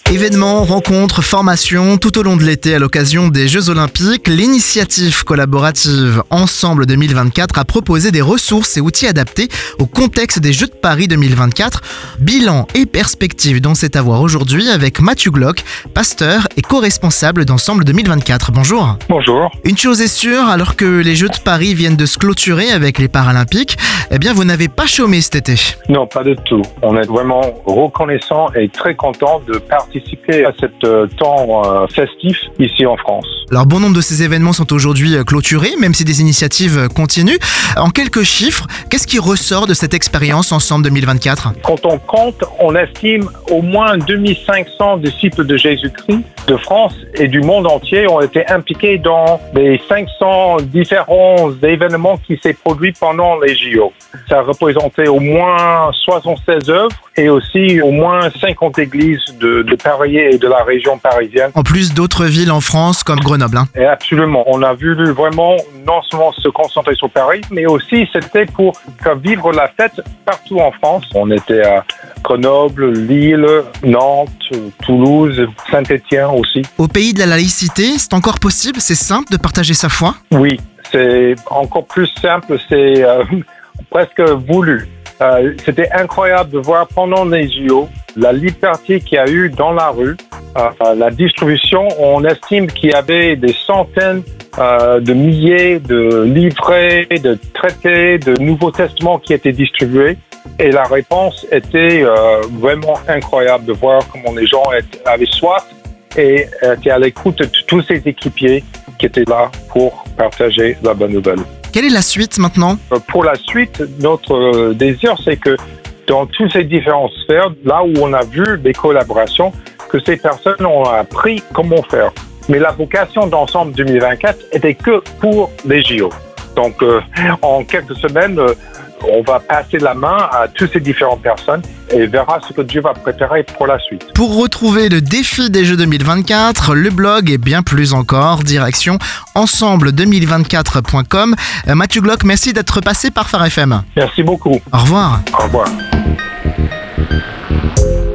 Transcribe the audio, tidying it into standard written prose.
Événements, rencontres, formations, tout au long de l'été à l'occasion des Jeux Olympiques, l'initiative collaborative Ensemble 2024 a proposé des ressources et outils adaptés au contexte des Jeux de Paris 2024. Bilan et perspective dont c'est à voir aujourd'hui avec Mathieu Glock, pasteur et co-responsable d'Ensemble 2024. Bonjour. Bonjour. Une chose est sûre, alors que les Jeux de Paris viennent de se clôturer avec les Paralympiques, eh bien vous n'avez pas chômé cet été. Non, pas du tout. On est vraiment reconnaissant et très content de participer à cet temps festif ici en France. Alors bon nombre de ces événements sont aujourd'hui clôturés, même si des initiatives continuent. En quelques chiffres, qu'est-ce qui ressort de cette expérience Ensemble 2024 ? Quand on compte, on estime au moins 2500 disciples de Jésus-Christ de France et du monde entier ont été impliqués dans les 500 différents événements qui s'est produits pendant les JO. Ça représentait au moins 76 œuvres et aussi au moins 50 églises de Paris et de la région parisienne. En plus d'autres villes en France comme Grenoble. Et absolument. On a voulu vraiment non seulement se concentrer sur Paris, mais aussi c'était pour faire vivre la fête partout en France. On était à Grenoble, Lille, Nantes, Toulouse, Saint-Étienne aussi. Au pays de la laïcité, c'est encore possible, c'est simple de partager sa foi ? Oui, c'est encore plus simple, c'est presque voulu. C'était incroyable de voir pendant les JO la liberté qu'il y a eu dans la rue, la distribution. On estime qu'il y avait des centaines de milliers de livrets, de traités, de Nouveaux Testaments qui étaient distribués. Et la réponse était vraiment incroyable de voir comment les gens avaient soif et étaient à l'écoute de tous ces équipiers qui étaient là pour partager la bonne nouvelle. Quelle est la suite maintenant ? Pour la suite, notre désir, c'est que dans toutes ces différentes sphères, là où on a vu des collaborations, que ces personnes ont appris comment faire. Mais la vocation d'Ensemble 2024 était que pour les JO. Donc, en quelques semaines, on va passer la main à toutes ces différentes personnes et verra ce que Dieu va préparer pour la suite. Pour retrouver le défi des Jeux 2024, le blog et bien plus encore, direction ensemble2024.com. Mathieu Glock, merci d'être passé par Phare FM. Merci beaucoup. Au revoir. Au revoir.